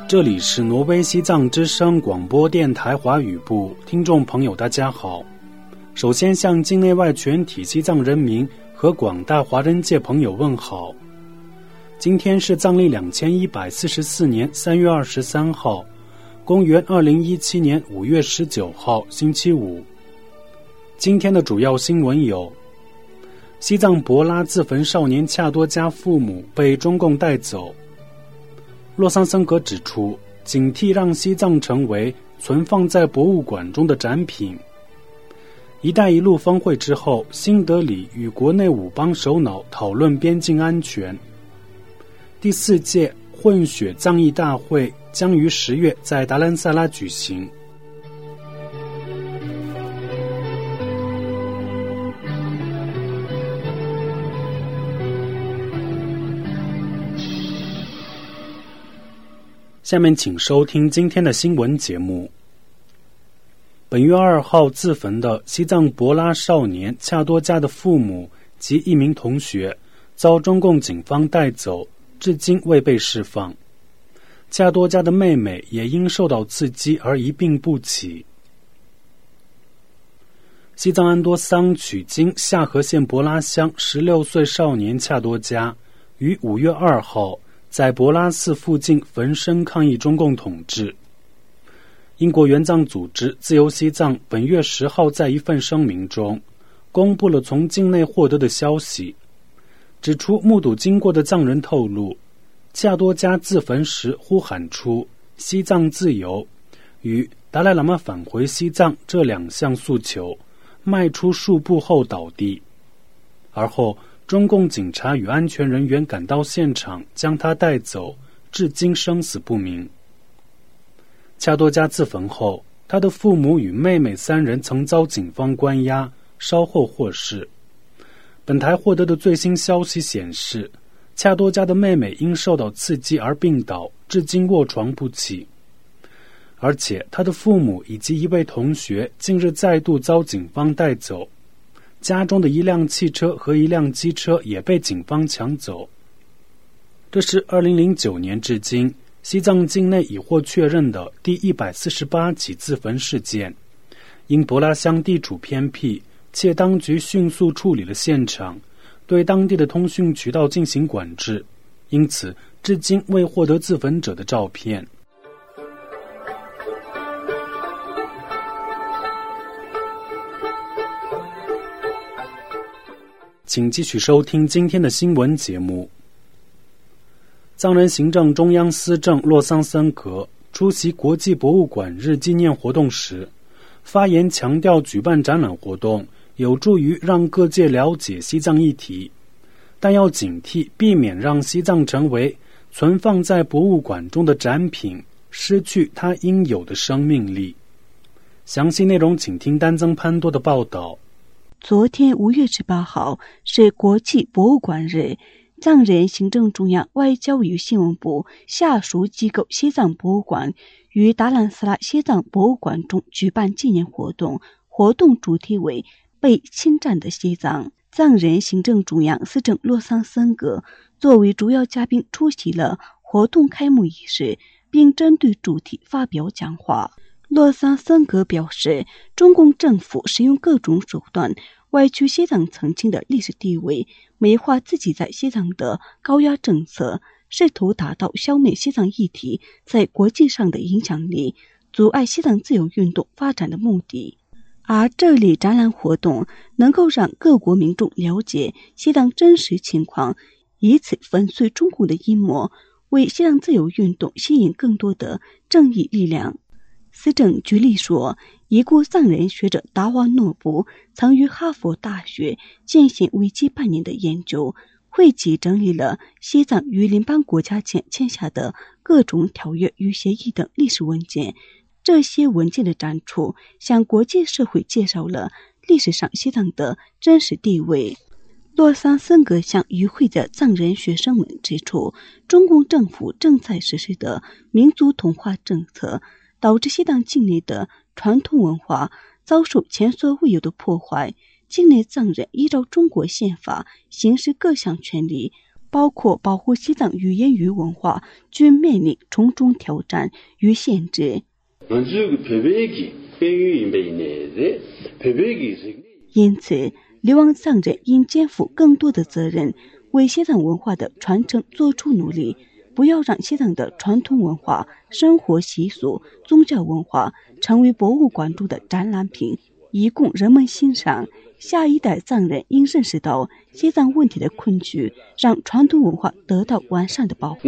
这里是挪威西藏之声广播电台华语部，听众朋友大家好。首先向境内外全体西藏人民和广大华人界朋友问好。今天是藏历2144年3月23号，公元2017年5月19号，星期五。今天的主要新闻有：西藏博拉自焚少年恰多家父母被中共带走。洛桑森格指出，警惕让西藏成为存放在博物馆中的展品。一带一路峰会之后，新德里与国内5邦首脑讨论边境安全。第4届混血藏裔大会将于10月在达兰萨拉举行。下面请收听今天的新闻节目。本月2号自焚的西藏博拉少年恰多家的父母及一名同学遭中共警方带走，至今未被释放。恰多家的妹妹也因受到刺激而一病不起。西藏安多桑曲经夏河县博拉乡16岁少年恰多家于5月2号在博拉寺附近焚身抗议中共统治。英国援藏组织自由西藏本月10号在一份声明中公布了从境内获得的消息，指出目睹经过的藏人透露，恰多家自焚时呼喊出西藏自由与达赖喇嘛返回西藏这2项诉求，迈出数步后倒地。而后中共警察与安全人员赶到现场将他带走，至今生死不明。恰多家自焚后，他的父母与妹妹3人曾遭警方关押，稍后获释。本台获得的最新消息显示，恰多家的妹妹因受到刺激而病倒，至今卧床不起。而且他的父母以及一位同学近日再度遭警方带走，家中的一辆汽车和一辆机车也被警方抢走。这是2009年至今西藏境内已获确认的第148起自焚事件。因博拉乡地处偏僻，且当局迅速处理了现场，对当地的通讯渠道进行管制，因此至今未获得自焚者的照片。请继续收听今天的新闻节目。藏人行政中央司政洛桑森格出席国际博物馆日纪念活动时，发言强调举办展览活动有助于让各界了解西藏议题，但要警惕避免让西藏成为存放在博物馆中的展品，失去它应有的生命力。详细内容请听丹增潘多的报道。 昨天5月18号是国际博物馆日，藏人行政中央外交与新闻部下属机构西藏博物馆于达兰萨拉西藏博物馆中举办纪念活动，活动主题为被侵占的西藏。藏人行政中央司政洛桑森格作为主要嘉宾出席了活动开幕仪式，并针对主题发表讲话。洛桑森格表示，中共政府使用各种手段歪曲西藏曾经的历史地位，美化自己在西藏的高压政策，试图达到消灭西藏议题在国际上的影响力，阻碍西藏自由运动发展的目的。而这类展览活动能够让各国民众了解西藏真实情况，以此粉碎中共的阴谋，为西藏自由运动吸引更多的正义力量。司政举例说，已故藏人学者达瓦诺布曾于哈佛大学进行为期半年的研究，汇集整理了西藏与联邦国家间签下的各种条约与协议等历史文件。这些文件的展出向国际社会介绍了历史上西藏的真实地位。洛桑森格向与会的藏人学生们指出，中共政府正在实施的民族同化政策导致西藏境内的传统文化遭受前所未有的破坏，境内藏人依照中国宪法行使各项权利， 包括保护西藏语言与文化，均面临重重挑战与限制。因此，流亡藏人应肩负更多的责任，为西藏文化的传承做出努力，不要让西藏的传统文化、生活习俗、宗教文化成为博物馆中的展览品，以供人们欣赏。下一代藏人应认识到西藏问题的困局，让传统文化得到完善的保护。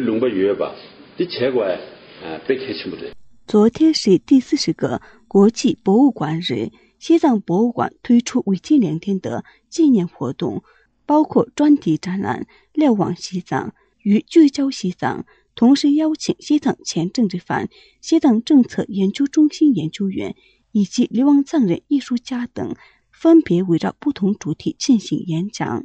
昨天是第40个国际博物馆日，西藏博物馆推出为期2天的纪念活动，包括专题展览《瞭望西藏》与聚焦西藏，同时邀请西藏前政治犯、西藏政策研究中心研究员以及流亡藏人艺术家等，分别围绕不同主题进行演讲。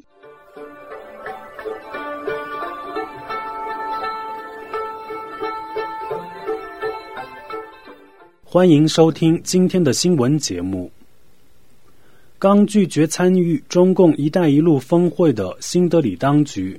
欢迎收听今天的新闻节目。刚拒绝参与中共“一带一路”峰会的新德里当局，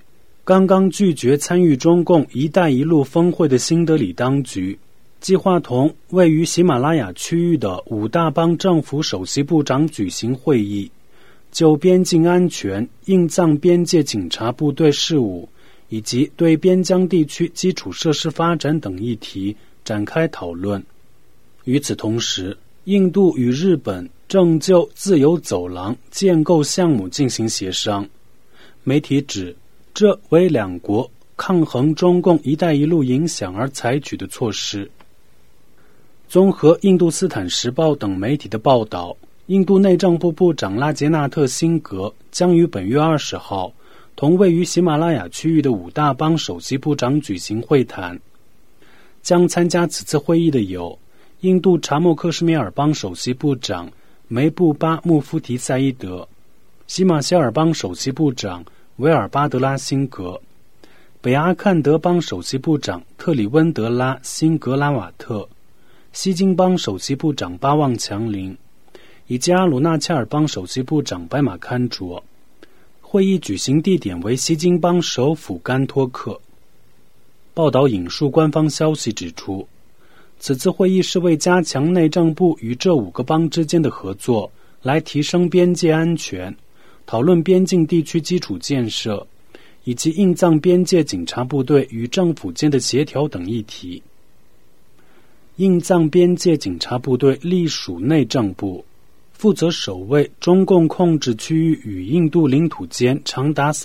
计划同位于喜马拉雅区域的5大邦政府首席部长举行会议，就边境安全、印藏边界警察部队事务以及对边疆地区基础设施发展等议题展开讨论。与此同时，印度与日本正就自由走廊建构项目进行协商。媒体指，这为两国抗衡中共“一带一路”影响而采取的措施。综合印度斯坦时报等媒体的报道，印度内政部部长拉杰纳特·辛格将于本月20号同位于喜马拉雅区域的5大邦首席部长举行会谈。将参加此次会议的有印度查谟克什米尔邦首席部长梅布巴·穆夫提赛伊德、喜马歇尔邦首席部长维尔巴德拉辛格、北阿坎德邦首席部长特里温德拉辛格拉瓦特、西金邦首席部长巴旺强林以及阿鲁纳恰尔邦首席部长白马堪卓。会议举行地点为西金邦首府甘托克。报道引述官方消息指出，此次会议是为加强内政部与这5个邦之间的合作，来提升边界安全，讨论边境地区基础建设，以及印藏边界警察部队与政府间的协调等议题。印藏边界警察部队隶属内政部，负责守卫中共控制区域与印度领土间长达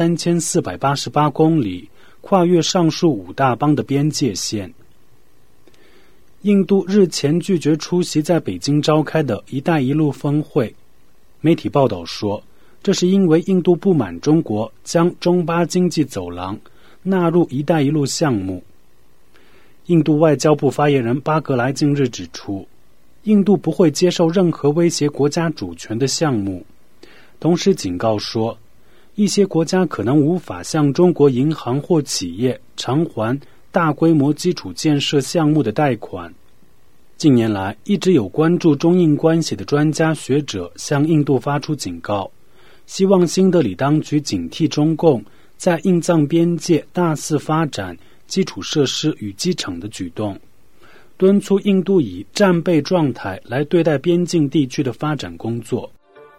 3488公里、跨越上述5大邦的边界线。印度日前拒绝出席在北京召开的“一带一路”峰会。媒体报道说，这是因为印度不满中国将中巴经济走廊纳入“一带一路”项目。印度外交部发言人巴格莱近日指出，印度不会接受任何威胁国家主权的项目，同时警告说，一些国家可能无法向中国银行或企业偿还大规模基础建设项目的贷款。近年来，一直有关注中印关系的专家学者向印度发出警告，希望新德里当局警惕中共在印藏边界大肆发展基础设施与机场的举动，敦促印度以战备状态来对待边境地区的发展工作。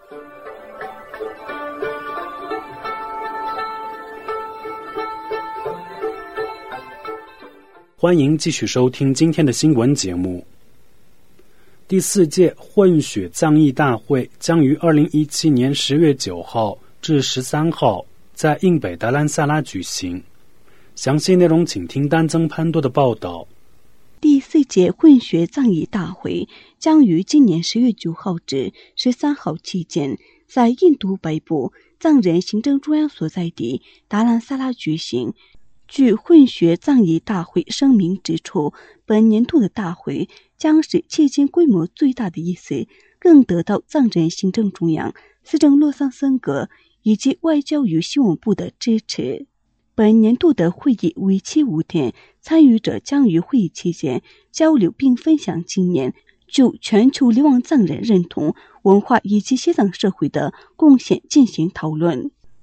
欢迎继续收听今天的新闻节目。第4届混血藏裔大会将于2017年10月9号至13号在印北达兰萨拉举行。详细内容请听丹增潘多的报道。 第4届混血藏裔大会将于今年10月9号至13号期间在印度北部藏人行政中央所在地达兰萨拉举行。据混血藏裔大会声明指出，本年度的大会将是迄今规模最大的一次，更得到藏人行政中央、司政洛桑森格以及外交与新闻部的支持。本年度的会议为期5天，参与者将于会议期间交流并分享经验，就全球流亡藏人认同、文化以及西藏社会的贡献进行讨论。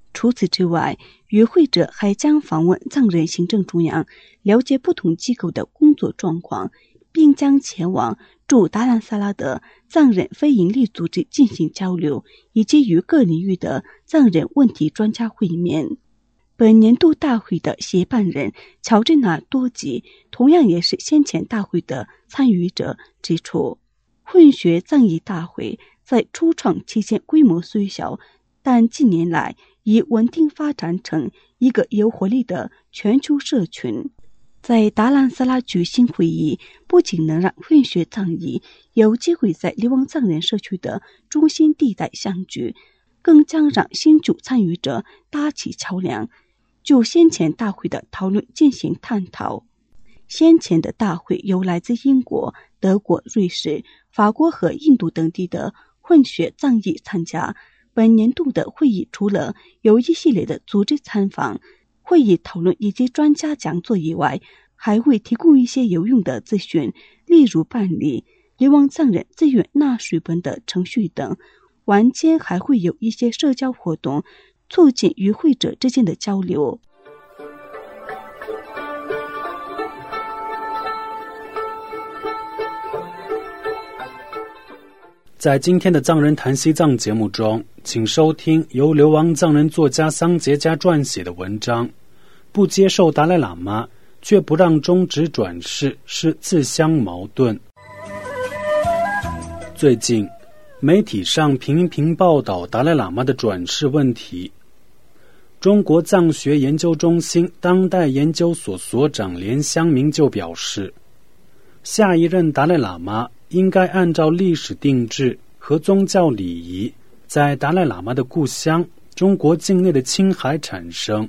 除此之外，与会者还将访问藏人行政中央，了解不同机构的工作状况，并将前往驻达兰萨拉的藏人非营利组织进行交流，以及与各领域的藏人问题专家会面。本年度大会的协办人乔治纳多吉同样也是先前大会的参与者，指出混血藏裔大会在初创期间规模虽小，但近年来已稳定发展成一个有活力的全球社群。在达兰萨拉举行会议，不仅能让混血藏裔有机会在流亡藏人社区的中心地带相聚，更将让新旧参与者搭起桥梁，就先前大会的讨论进行探讨。先前的大会由来自英国、德国、瑞士、法国和印度等地的混血藏裔参加。本年度的会议除了有一系列的组织参访、会议讨论以及专家讲座以外，还会提供一些有用的资讯，例如办理流亡藏人自愿纳税本的程序等。晚间还会有一些社交活动，促进与会者之间的交流。 在今天的藏人谈西藏节目中，请收听由流亡藏人作家桑杰加撰写的文章，不接受达赖喇嘛却不让中止转世是自相矛盾。最近媒体上频频报道达赖喇嘛的转世问题。中国藏学研究中心当代研究所所长连香明就表示，下一任达赖喇嘛应该按照历史定制和宗教礼仪，在达赖喇嘛的故乡中国境内的青海产生。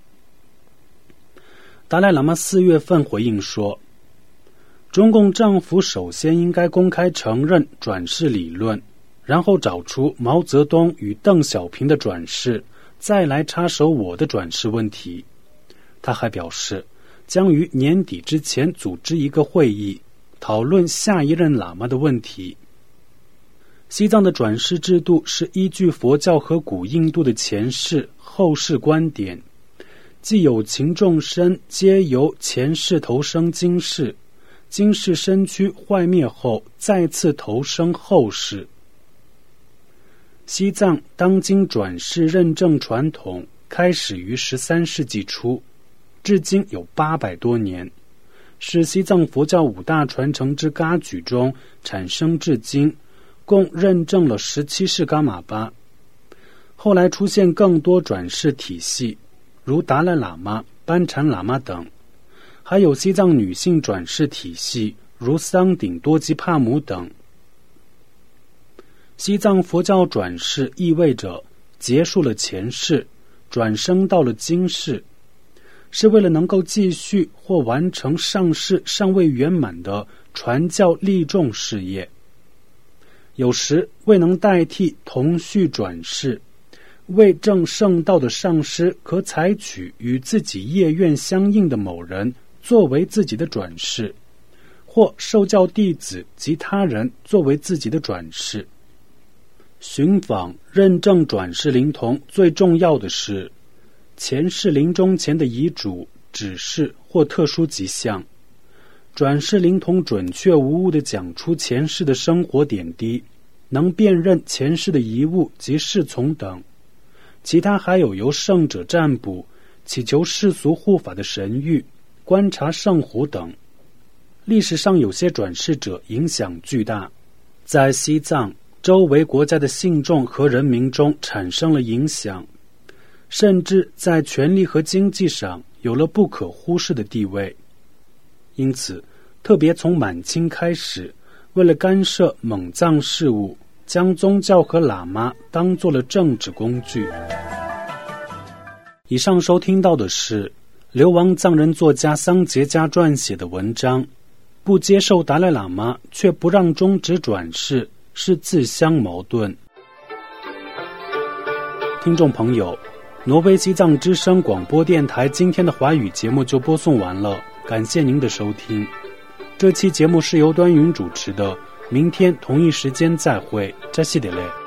达赖喇嘛4月份回应说，中共政府首先应该公开承认转世理论，然后找出毛泽东与邓小平的转世，再来插手我的转世问题。他还表示，将于年底之前组织一个会议，讨论下一任喇嘛的问题。西藏的转世制度是依据佛教和古印度的前世后世观点，既有情众生皆由前世投生今世，今世身躯坏灭后再次投生后世。西藏当今转世认证传统开始于13世纪初，至今有800多年，是西藏佛教5大传承之噶举中产生至今，共认证了17世噶玛巴。后来出现更多转世体系，如达赖喇嘛、班禅喇嘛等，还有西藏女性转世体系，如桑顶多吉帕姆等。西藏佛教转世意味着结束了前世，转生到了今世，是为了能够继续或完成上世尚未圆满的传教利众事业。有时未能代替同序转世，为证圣道的上师可采取与自己业愿相应的某人作为自己的转世，或受教弟子及他人作为自己的转世。寻访认证转世灵童最重要的是前世临终前的遗嘱、指示或特殊迹象。转世灵童准确无误地讲出前世的生活点滴，能辨认前世的遗物及侍从等。其他还有由圣者占卜、祈求世俗护法的神谕、观察圣湖等。历史上有些转世者影响巨大，在西藏周围国家的信众和人民中产生了影响，甚至在权力和经济上有了不可忽视的地位。因此，特别从满清开始，为了干涉蒙藏事务，将宗教和喇嘛当作了政治工具。以上收听到的是流亡藏人作家桑杰加撰写的文章，不接受达赖喇嘛却不让中止转世是自相矛盾。听众朋友，挪威西藏之声广播电台今天的华语节目就播送完了，感谢您的收听。这期节目是由端云主持的，明天同一时间再会，扎西德勒。